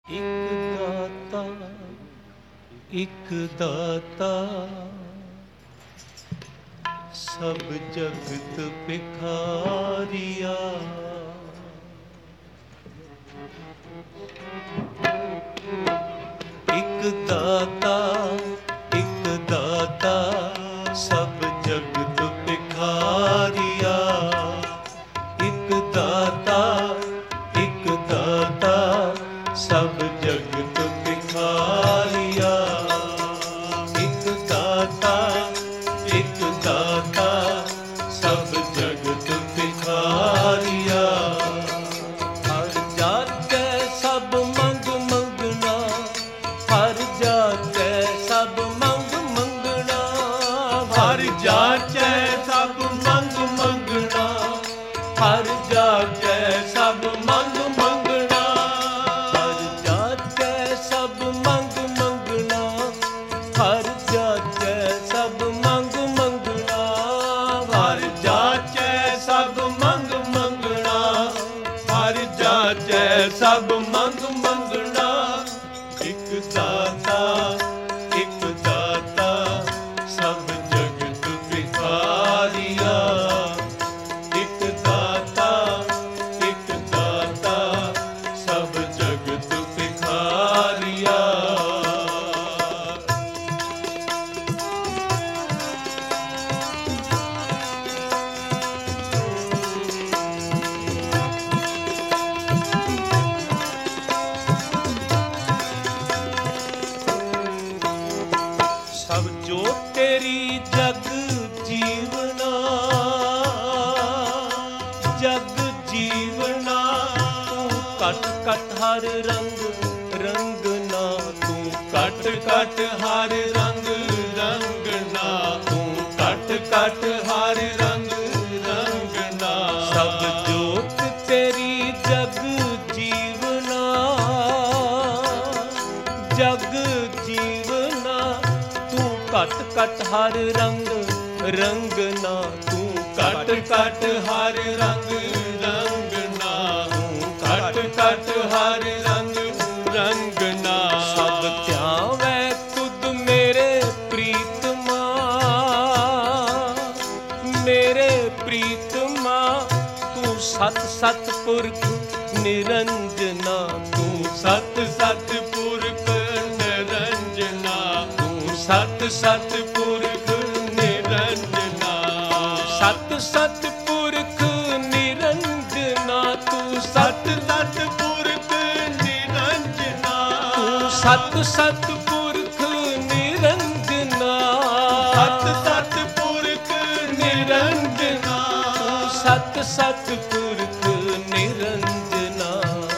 ਇੱਕ ਦਾਤਾ, ਇੱਕ ਦਾਤਾ, ਸਭ ਜਗਤ ਭਿਖਾਰੀਆ। ਇੱਕ ਦਾਤਾ, ਇੱਕ ਦਾਤਾ, ਸਭ ਜਗਤ ਭਿਖਾਰੀਆ। ਇੱਕ ਦਾਤਾ, ਇੱਕ ਦਾਤਾ, ਸਭ ਜਗਤ ਭਿਖਾਰੀਆ। ਇੱਕ ਦਾਤਾ, ਇੱਕ ਦਾਤਾ, ਸਭ ਜਗਤ ਭਿਖਾਰੀਆ। ਹਰ ਜਾਤੈ ਸਭ ਮੰਗ ਮੰਗਣਾ, ਹਰ ਜਾਤੈ ਸਭ ਮੰਗ ਮੰਗਣਾ, ਹਰ ਜਾਤੈ ਸਭ ਮੰਗ ਮੰਗਣਾ, ਹਰ ਜਾਤੈ ਸਭ ਮੰਗ ਮੰਗਣਾ, ਹਰ ਜਾਤੈ ਸਭ ਮੰਗ ਮੰਗਣਾ, ਹਰ ਜਾਤੈ ਸਭ ਮੰਗ ਮੰਗਣਾ, ਹਰ ਜਾਤੈ ਸਭ ਮੰਗ ਮੰਗਣਾ, ਹਰ ਜਾਤੈ ਸਭ ਮੰਗ ਮੰਗਣਾ। ਇੱਕ ਦਾਤਾ, ਇੱਕ ਦਾਤਾ, ਸਭ ਜਗਤ ਭਿਖਾਰੀਆ। ਇੱਕ ਦਾਤਾ, ਇੱਕ ਦਾਤਾ, ਸਭ ਜਗਤ ਭਿਖਾਰੀਆ। ਸਭ ਜੋ ਤੇਰੀ ਜਗ ਜੀਵਨਾ, ਜਗ ਜੀਵਨਾ, ਤੂੰ ਘਟ ਘਟ ਹਰ ਰੰਗ ਰੰਗਨਾ, ਤੂੰ ਘਟ ਘਟ ਹਰ ਰੰਗ ਰੰਗਨਾ, ਤੂੰ ਘਟ ਘਟ ਹਰ ਰੰਗ ਰੰਗਨਾ। ਸਭ ਜੋਤ ਤੇਰੀ ਜਗ ਜੀਵਨਾ, ਜਗ ਜੀਵਨਾ, ਤੂੰ ਘਟ ਘਟ ਹਰ ਰੰਗ ਰੰਗਨਾ, ਤੂੰ ਘਟ ਘਟ ਹਰ ਰੰਗ ਰੰਗਨਾ, ਤੂੰ ਘਟ ਘਟ ਹਰ ਰੰਗ ਰੰਗਨਾ। ਸਭ ਧਿਆਵੈ ਤੁਧ ਮੇਰੇ ਪ੍ਰੀਤਮਾ, ਮੇਰੇ ਪ੍ਰੀਤਮਾ, ਤੂੰ ਸਤ ਸਤ ਪੁਰਖ ਨਿਰੰਜਨਾ, ਤੂੰ ਸਤ ਸਤ ਪੁਰਖ ਨਿਰੰਜਨਾ, ਤੂੰ ਸਤ ਸਤ ਪੁਰਖ ਨਿਰੰਜਨਾ, ਸਤ ਸਤ ਪੁਰਖ ਨਿਰੰਜਨਾ, ਤੂੰ ਸਤ ਸਤ ਪੁਰਖ ਨਿਰੰਜਨਾ, ਤੂੰ ਸਤ ਸਤ ਪੁਰਖ ਨਿਰੰਜਨਾ, ਸਤ ਸਤ ਪੁਰਖ ਨਿਰੰਜਨਾ, ਤੂੰ ਸਤ ਸਤ ਪੁਰਖ ਨਿਰੰਜਨਾ।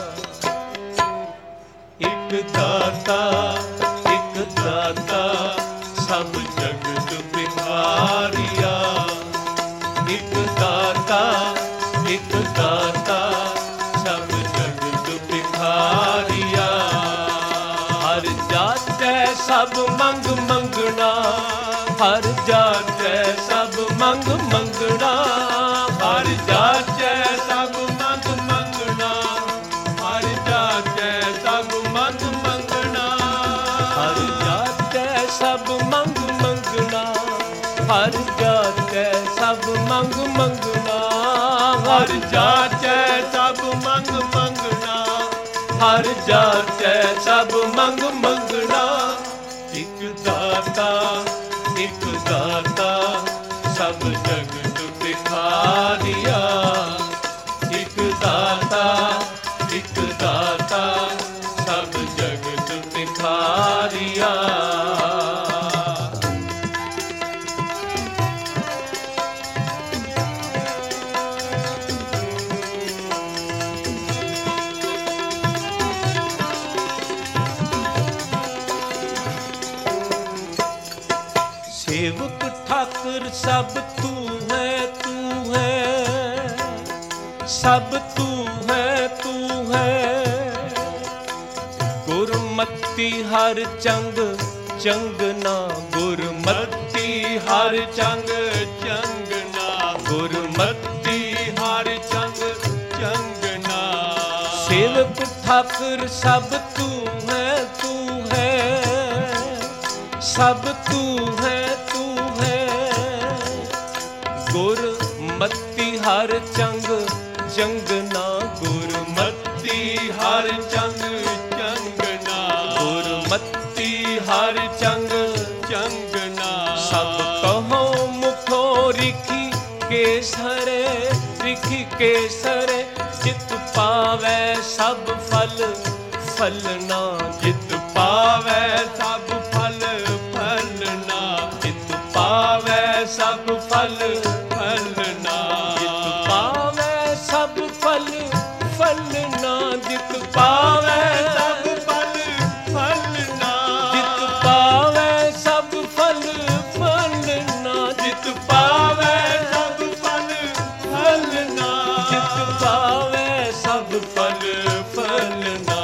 ਇੱਕ ਦਾਤਾ, ਇੱਕ ਦਾਤਾ, ਸਭ ਜਗਤ ਭਿਖਾਰੀਆ। ਇੱਕ ਦਾਤਾ, ਇੱਕ ਦਾਤਾ, ਸਭ ਜਗਤ ਭਿਖਾਰੀਆ। ਹਰ ਜਾਤੈ ਸਭ ਮੰਗ ਮੰਗਣਾ, ਹਰ ਜਾਤੈ ਸਭ ਮੰਗ ਮੰਗਣਾ, ਹਰ ਜਾਤੈ ਸਭ ਮੰਗ ਮੰਗਣਾ, ਹਰ ਜਾਤੈ ਸਭ ਮੰਗ ਮੰਗਣਾ, ਹਰ ਜਾਤੈ ਸਭ ਮੰਗ ਮੰਗਣਾ, ਹਰ ਜਾਤੈ ਸਭ ਮੰਗ ਮੰਗਣਾ, ਹਰ ਜਾਤੈ ਸਭ ਮੰਗ ਮੰਗਣਾ, ਹਰ ਜਾਤੈ ਸਭ ਮੰਗ ਮੰਗਣਾ। ਇੱਕ ਦਾਤਾ, ਇੱਕ ਦਾਤਾ, ਸਭ ਜਗਤ ਭਿਖਾਰੀਆ। ਇੱਕ ਦਾਤਾ, ਇੱਕ ਦਾਤਾ, ਸਭ ਜਗਤ ਭਿਖਾਰੀਆ। ਸੇਵਕ ਠਾਕੁਰ ਸਭ ਤੂੰ ਹੈ, ਤੂੰ ਹੈ, ਸਭ ਤੂੰ ਹੈ, ਤੂੰ ਹੈ। ਗੁਰਮਤਿ ਹਰ ਚੰਗ ਚੰਗਨਾ, ਗੁਰਮਤਿ ਹਰ ਚੰਗ ਚੰਗਨਾ, ਗੁਰਮਤਿ ਹਰ ਚੰਗ ਚੰਗਨਾ। ਸੇਵਕ ਠਾਕੁਰ ਸਭ ਤੂੰ ਹੈ, ਤੂੰ ਹੈ, ਸਭ ਤੂੰ ਹੈ, ਤੂੰ ਹੈ। ਗੁਰਮਤਿ ਹਰ ਚੰਗ ਚੰਗਨਾ, ਗੁਰਮਤਿ ਹਰ ਚੰਗ ਚੰਗਨਾ, ਗੁਰਮਤਿ ਹਰ ਚੰਗ ਚੰਗਨਾ। ਸਭ ਕਹੋ ਮੁਖੋ ਰਿਖੀ ਕੇਸਰੇ, ਰਿਖੀ ਕੇਸਰੇ। ਜਿਤ ਪਾਵੈ ਸਭ ਫਲ ਫਲਨਾ, ਜਿਤ ਪਾਵੈ ਸਭ ਫਲ ਫਲਨਾ, ਜਿਤ ਪਾਵੈ ਸਭ ਫਲ ਫਲਨਾ, ਜਿਤ ਪਾਵੈ ਸਭ ਫਲ ਫਲਨਾ, ਜਿਤ ਪਾਵੈ ਸਭ ਫਲ ਫਲਨਾ, ਜਿਤ ਪਾਵੈ ਸਭ ਫਲ ਫਲਨਾ, ਜਿਤ ਪਾਵੈ ਸਭ ਫਲ ਫਲਨਾ, ਜਿਤ ਪਾਵੈ ਸਭ ਫਲ ਫਲਨਾ।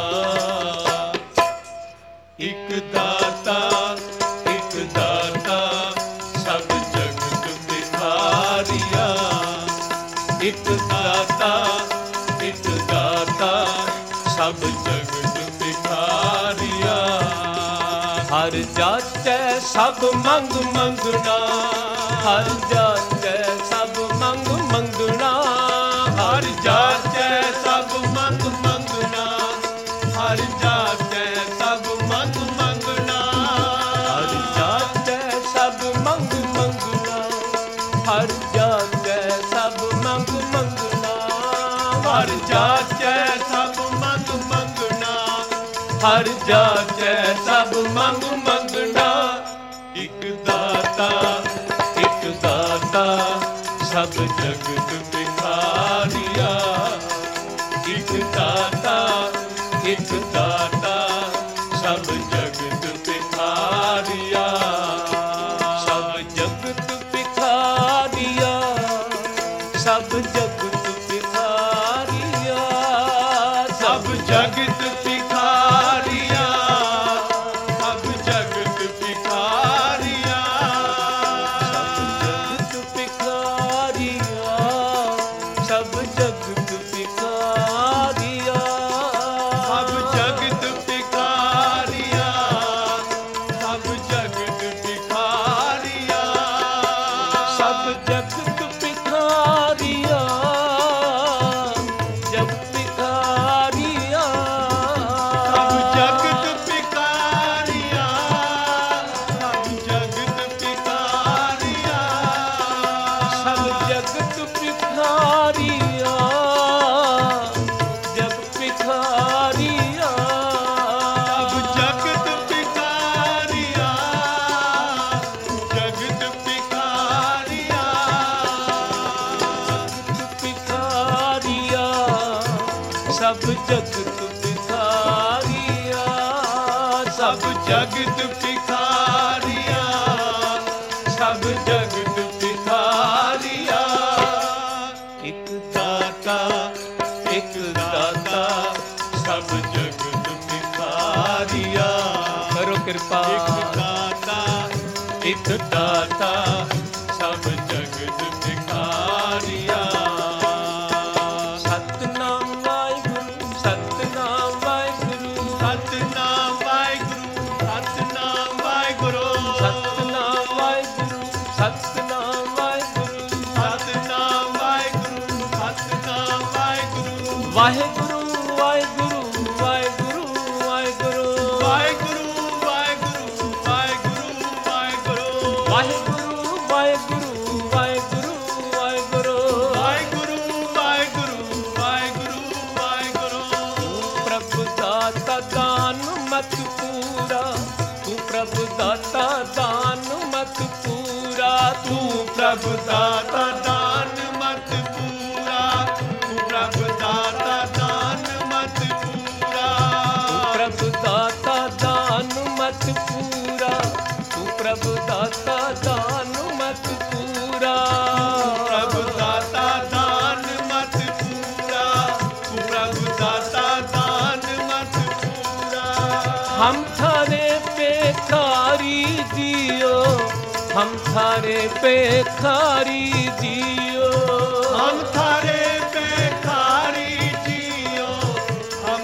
ਇਕ ਦਾਤਾ, ਇਕ ਦਾਤਾ ਸਭ ਜਗਤ ਬਿਖਾਰੀਆ, ਇਕ ਦਾਤਾ, ਇਕ ਦਾਤਾ ਸਭ ਜਗਤ ਬਿਖਾਰੀਆ। ਹਰ ਜਾਚੈ ਸਭ ਮੰਗ ਮੰਗਣਾ, ਹਰ ਜਾਚੈ ਸਭ ਮੰਗ ਮੰਗਣਾ, ਹਰ ਜਾਚੈ ਸਭ ਮੰਗ ਮੰਗਣਾ, ਹਰ ਜਾਚੈ ਸਭ ਮੰਗ ਮੰਗਣਾ, ਹਰ ਜਾਚੈ ਸਭ ਮੰਗ ਮੰਗਣਾ, ਹਰ ਜਾਚੈ ਸਭ ਮੰਗ ਮੰਗਣਾ, ਹਰ ਜਾਚੈ ਸਭ ਮੰਗ ਮੰਗਣਾ, ਹਰ ਜਾਚੈ ਸਭ ਮੰਗ ਮੰਗਣਾ। ਇਕ ਦਾਤਾ, ਇਕ ਦਾਤਾ ਸਭ ਜਗਤ ਬਿਖਾਰੀਆ, ਇਕ ਦਾਤਾ, ਇਕ ਦਾਤਾ ਸਭ ਜਗਤ ਬਿਖਾਰੀਆ, ਸਭ ਜਗਤ ਬਿਖਾਰੀਆ, ਸਭ ਜਗਤ ਬਿਖਾਰੀਆ, ਸਭ ਜਗਤ ਬਿਖਾਰੀਆ, ਸਭ ਜਗਤ ਬਿਖਾਰੀਆ, ਸਭ ਜਗਤ ਬਿਖਾਰੀਆ, ਸਭ ਜਗਤ ਬਿਖਾਰੀਆ, ਸਭ ਜਗਤ ਬਿਖਾਰੀਆ, ਸਭ ਜਗਤ ਬਿਖਾਰੀਆ, ਸਭ ਜਗਤ ਬਿਖਾਰੀਆ, ਜਗ ਬਿਖਾਰੀਆ, ਸਭ ਜਗਤ ਬਿਖਾਰੀਆ, ਸਭ ਜਗਤ ਬਿਖਾਰੀਆ, ਸਭ ਜਗਤ ਬਿਖਾਰੀਆ, ਜਗ ਬਿਖਾਰੀਆ, ਸਭ ਜਗਤ ਬਿਖਾਰੀਆ, ਜਗਤ ਬਿਖਾਰੀਆ, ਬਿਖਾਰੀਆ, ਸਭ ਜਗਤ ਬਿਖਾਰੀਆ, ਸਭ ਜਗਤ ਬਿਖਾਰੀਆ, ਸਭ ਜਗਤ ਬਿਖਾਰੀਆ। ਇਕ ਦਾਤਾ, ਇਕ ਦਾਤਾ ਸਭ ਜਗਤ ਬਿਖਾਰੀਆ। ਕਰੋ ਕਿਰਪਾ। ਇਕ ਦਾਤਾ, ਇਕ ਦਾਤਾ ਸਭ ਜਗਤ ਬਿਖਾਰੀਆ। ਸਤਿਨਾਮ ਵਾਹਿਗੁਰੂ, ਸਤਿਨਾਮ ਵਾਹਿਗੁਰੂ, ਸਤਿਨਾਮ ਵਾਹਿਗੁਰੂ, ਸਤਿਨਾਮ ਵਾਹਿਗੁਰੂ, ਸਤਿਨਾਮ ਵਾਹਿਗੁਰੂ, ਸਤਿਨਾਮ ਵਾਹਿਗੁਰੂ, ਸਤਿਨਾਮ ਵਾਹਿਗੁਰੂ, ਸਤਿਨਾਮ ਵਾਹਿਗੁਰੂ, ਵਾਹਿਗੁਰੂ, ਵਾਹਿਗੁਰੂ, ਵਾਹਿਗੁਰੂ, ਵਾਹਿਗੁਰੂ, ਵਾਹਿਗੁਰੂ, ਵਾਹਿਗੁਰੂ, ਵਾਹਿਗੁਰੂ, ਵਾਹਿਗੁਰੂ, ਵਾਹਿਗੁਰੂ, ਵਾਹਿਗੁਰੂ, ਵਾਹਿਗੁਰੂ, ਵਾਹਿਗੁਰੂ, ਵਾਹਿਗੁਰੂ, ਵਾਹਿਗੁਰੂ, ਵਾਹਿਗੁਰੂ। ਤੂੰ ਪ੍ਰਭੂ ਦਾਤਾ ਦਾਨ ਮਤ ਪੂਰਾ, ਤੂੰ ਪ੍ਰਭੂ ਦਾਤਾ ਦਾਨ ਮਤ ਪੂਰਾ, ਤੂੰ ਪ੍ਰਭੂ ਦਾਤਾ ਦਾਨ ਮਤ ਪੂਰਾ, ਤੂੰ ਪ੍ਰਭੂ ਦਾਤਾ ਦਾਨ ਮਤ ਪੂਰਾ, ਤੂੰ ਪ੍ਰਭੂ ਦਾਤਾ ਦਾਨ ਮਤ ਪੂਰਾ, ਤੂੰ ਪ੍ਰਭੂ ਦਾਤਾ ਦਾਨ ਮਤ ਪੂਰਾ, ਪ੍ਰਭੂ ਦਾਤਾ ਦਾਨ ਮਤ ਪੂਰਾ, ਤੂੰ ਪ੍ਰਭੂ ਦਾਤਾ ਦਾਨ ਮਤ ਪੂਰਾ। ਹਮ थारे पेखारी जियो, हम थारे पेखारी जियो, हम थारे पेखारी जियो, हम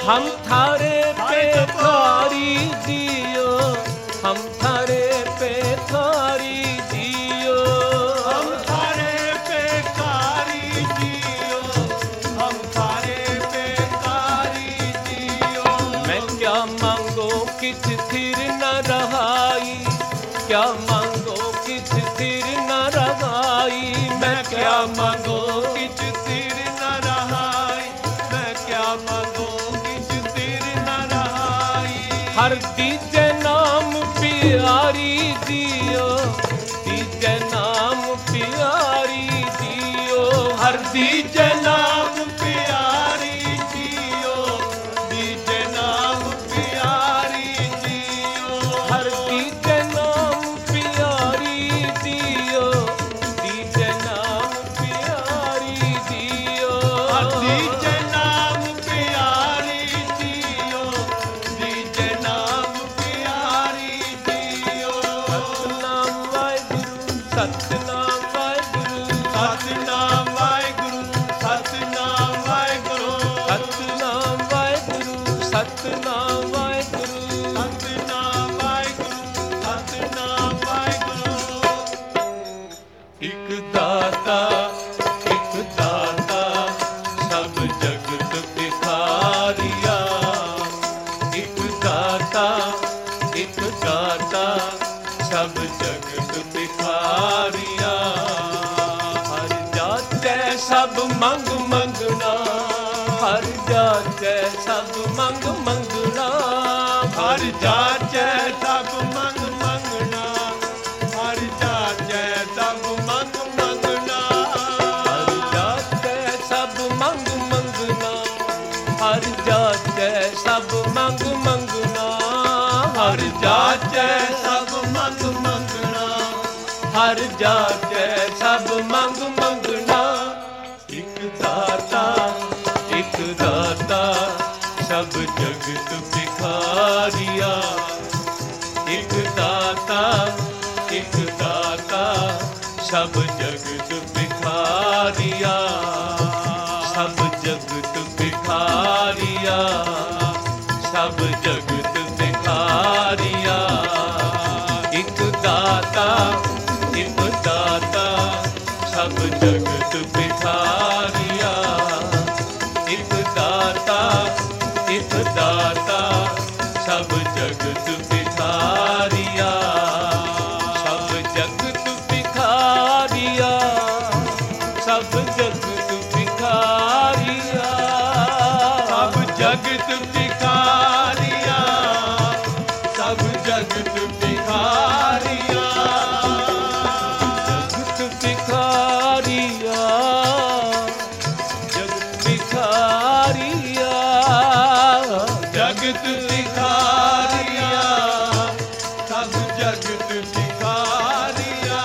हम थारे पे थारी जियो, हम थारे पे थारी जियो, हम थारे पे कारी जियो, हम थारे पे कारी जियो। मैं क्या मांगो किछ थिर न रहाई, क्या मांगो किछ थिर न रहाई, मैं क्या मांगो किछ तीर न रहाई, मैं क्या मांगो किछ तीर न रहाई। हर दीजे नाम प्यारी जियो, दीजे नाम प्यारी जियो, हर दीजे नाम प्यारी जियो, दीजे नाम प्यारी जियो। हर दीजे नाम प्यारी जियो, दीजे नाम प्यारी जियो, हर दीजे नाम प्यारी जियो, दीजे नाम प्यारी जियो। सतनाम वाहिगुरु, सतनाम वाहिगुरु, सतनाम वाहिगुरु, सतनाम वाहिगुरु, सतनाम वाहिगुरु, सतनाम वाहिगुरु, सतनाम वाहिगुरु, सतनाम वाहिगुरु। एक दाता, एक दाता, सब जगत भिखारिया, एक दाता, एक दाता, सब जगत भिखारिया, हर जाते सब मंग मंगना, हर जाते सब मंग मंगना, हर जाचै सब मंग मंगना, हर जाचै सब मंग मंगना। हर जाते सब मंग मंगना, हर जाते सब मंग मंगना, हर जाते सब मंग मंगना, हर जाते सब मंग मंगना। एक दाता, एक दाता, सब जगत भिखारिया, एक दाता, एक दाता, सब जगत भिखारिया, सब जगत भिखारिया, सब जगत भिखारिया, एक दाता, एक दाता, सब जगत भिखारिया, एक दाता, एक दाता, सब जगत भिखारिया, सब जगत भिखारिया, सब जगत भिखारिया, सब जगत भिखारिया, सब जगत भिखारिया। जगत भिखारिया, जगत भिखारिया, जगत भिखारिया, सब जगत भिखारिया।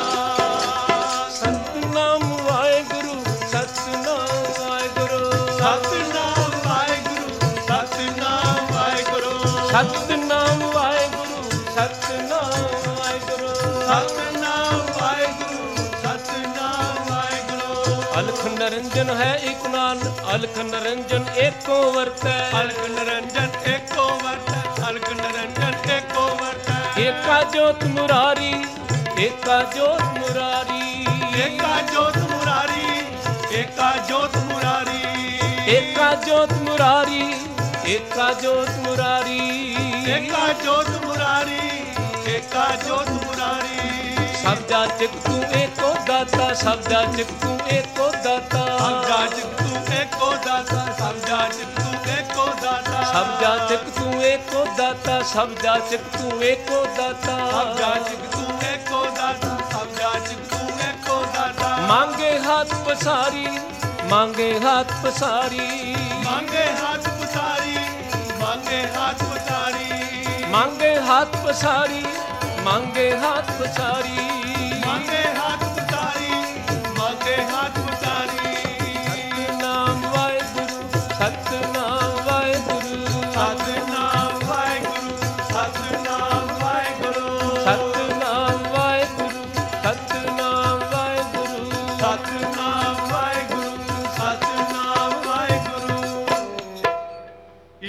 सतनाम वाहिगुरु, सतनाम वाहिगुरु, सतनाम वाहिगुरु, सतनाम वाहिगुरु, सतनाम वाहिगुरु, सतनाम वाहिगुरु, सतनाम वाहिगुरु, सतनाम वाहिगुरु। अलख निरंजन है एक नान, अलख निरंजन एको वरतै, अलख निरंजन एको वरतै, अलख निरंजन एको वरतै। एका ज्योत मुरारी, एका ज्योत मुरारी, एका ज्योत मुरारी, एका ज्योत मुरारी, एका ज्योत मुरारी, एका ज्योत मुरारी, एका ज्योत मुरारी, एका ज्योत मुरारी। सब जाचक तू एको दाता, सब जाचक तू एको दाता, सब जाचक तू एको दाता, सब जाचक तू एको दाता, सब जाचक तू एको दाता, सब जाचक तू एको दाता, सब जाचक तू एको दाता, सब जाचक तू एको दाता। मांगे हाथ पसारी, मांगे हाथ पसारी, मांगे हाथ पसारी, मांगे हाथ पसारी, मांगे हाथ पसारी, मांगे हाथ पसारी, मांगे हाथ पसारी, मांगे हाथ पसारी। सतनाम वाहिगुरु, सतनाम वाहिगुरु, सतनाम वाहिगुरु, सतनाम वाहिगुरु, सतनाम वाहिगुरु, सतनाम वाहिगुरु, सतनाम वाहिगुरु, सतनाम वाहिगुरु।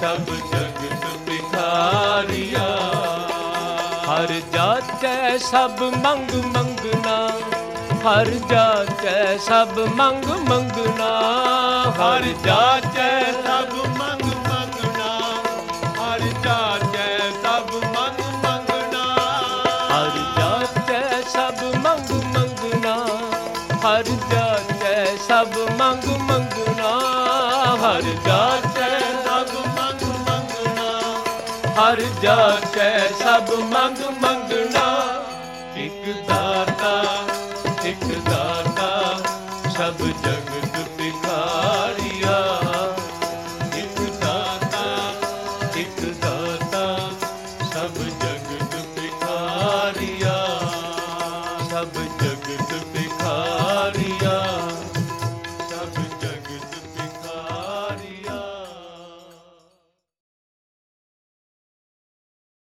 ਸਭ ਜਗਤ ਭਿਖਾਰੀਆ। ਹਰ ਜਾਚੈ ਸਭ ਮੰਗ ਮੰਗਣਾ, ਹਰ ਜਾਚੈ ਸਭ ਮੰਗ ਮੰਗਣਾ, ਹਰ ਜਾਚੈ ਸਭ ਮੰਗ ਮੰਗਣਾ, ਹਰ ਜਾਚੈ ਸਭ ਮੰਗ ਮੰਗਣਾ। ਹਰ ਜਾਚੈ ਸਭ ਮੰਗ ਮੰਗਣਾ, ਹਰ ਜਾਚੈ ਸਭ ਮੰਗ ਮੰਗਣਾ, ਹਰ ਜਾਚੈ ਸਭ ਮੰਗ ਮੰਗਣਾ, ਹਰ ਜਾਚੈ ਸਭ ਮੰਗ ਮੰਗਣਾ। ਇਕ ਦਾਤਾ ਇਕ ਦਾਤਾ ਸਭ ਜਗਤ ਭਿਖਾਰੀਆ। ਇਕ ਦਾਤਾ ਇਕ ਦਾਤਾ ਸਭ ਜਗਤ ਭਿਖਾਰੀਆ। ਸਭ